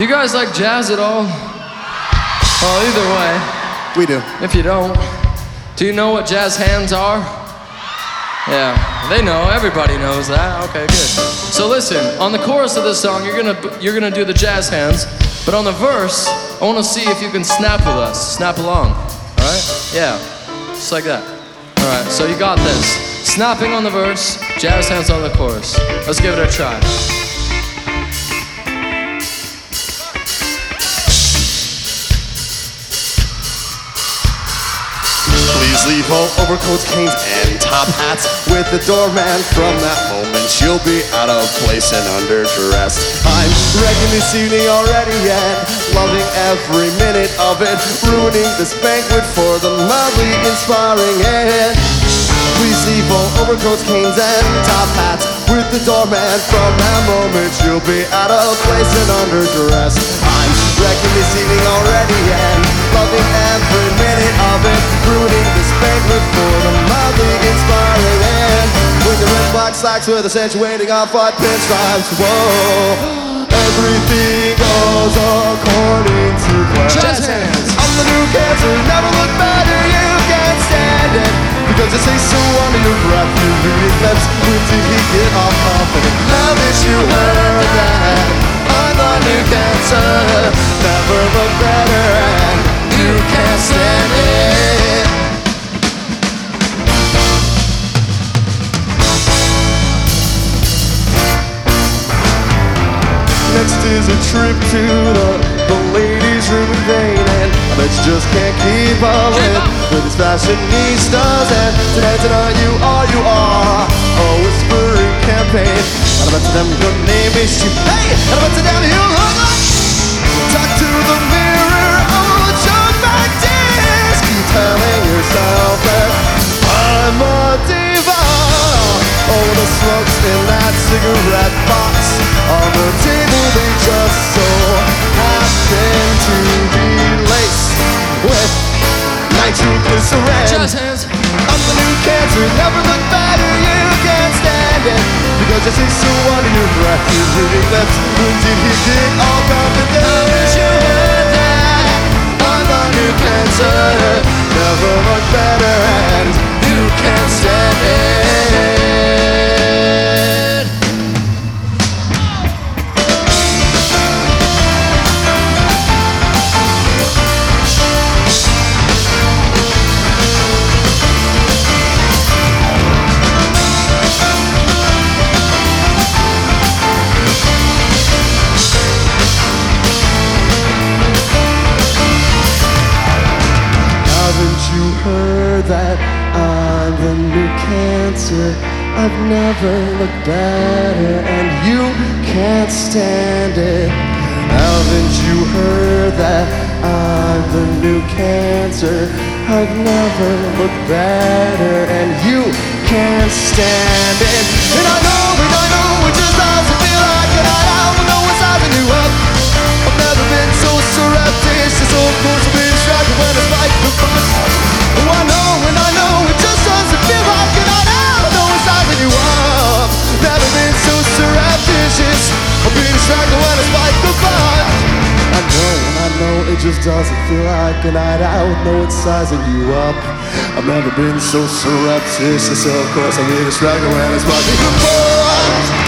You guys like jazz at all? Well, either way. We do. If you don't, do you know what jazz hands are? Yeah, they know. Everybody knows that. Okay, good. So listen, on the chorus of this song, you're gonna do the jazz hands, but on the verse, I want to see if you can snap with us. Snap along. All right? Yeah, just like that. All right. So you got this. Snapping on the verse, jazz hands on the chorus. Let's give it a try. Please leave all overcoats, canes, and top hats with the doorman. From that moment, you'll be out of place and underdressed. I'm wrecking this evening already and loving every minute of it, ruining this banquet for the lovely, inspiring end. Please leave all overcoats, canes, and top hats with the doorman. From that moment, you'll be out of place and underdressed. I'm wrecking this evening already and loving every minute of it, ruining this banquet for the lovely, inspiring end. With the red black slacks with accentuating off-white pinstripes. Whoa, everything goes according to plan. Jazz hands. I'm the new cancer, never look better, you can't stand it. Because it tastes so under your breath, you read lips. When did he get off confident? Now that you heard that, I'm the new cancer, never look better, and you can't stand it. Next is a trip to the ladies' room in vain, and I bet you just can't keep up with these fashionistas. And tonight you are a whispering campaign, and I bet to them your name is you. Hey, and I bet to them you look like. Talk to the mirror, oh, John McDisk. Keep telling yourself that I'm a diva. Oh, the smoke's in that cigarette box on the table, they just so happen to be laced with nitroglycerin. Jazz hands. I'm the new cancer, never look better, you can't stand it. Because you say so under your breath, you really left. When did he get all confident? Haven't you heard that? I'm the new cancer, never look better, and you can't stand it. Haven't you heard that I'm the new cancer? I've never looked better, and you can't stand it. Haven't you heard that I'm the new cancer? I've never looked better, and you can't stand it. And I know it just doesn't feel like it. I don't know what's sizing you up. I've never been so surreptitious, so of course I'll be distracted when I spike the bus. Oh, I know, it just doesn't feel like it. I don't know what's sizing you up. Never been so surreptitious, I'll be distracted when I spike the bus. I know, it just doesn't feel like a night out. Know it's sizing you up. I've never been so surreptitious, so of course I'll be distracted when I spike the bus.